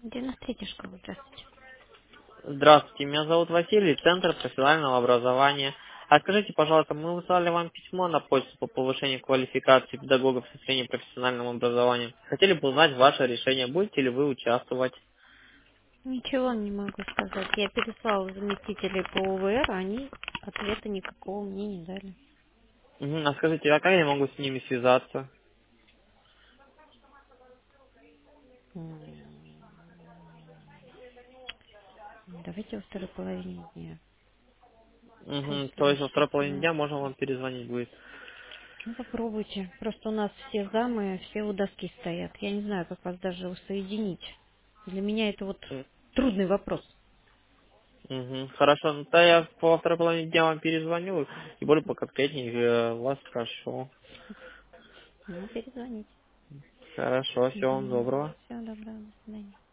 93 школа, здравствуйте. Здравствуйте, меня зовут Василий, Центр профессионального образования. А скажите, пожалуйста, мы выслали вам письмо на почту по повышению квалификации педагогов в сфере профессионального образования. Хотели бы узнать ваше решение, будете ли вы участвовать. Ничего не могу сказать. Я переслала заместителей по УВР, они ответа никакого мне не дали. А скажите, а как я могу с ними связаться? М, Давайте во второй половине дня. То Просто есть во второй сейчас половине я... дня можно вам перезвонить будет. Ну, попробуйте. Просто у нас все замы, все у доски стоят. Я не знаю, как вас даже соединить. Для меня это вот трудный вопрос. Хорошо, ну то я во второй половине дня вам перезвоню и более поконкретнее вас спрошу. Ну, перезвоните. Хорошо, всего вам Угу. доброго. Всего доброго. До свидания.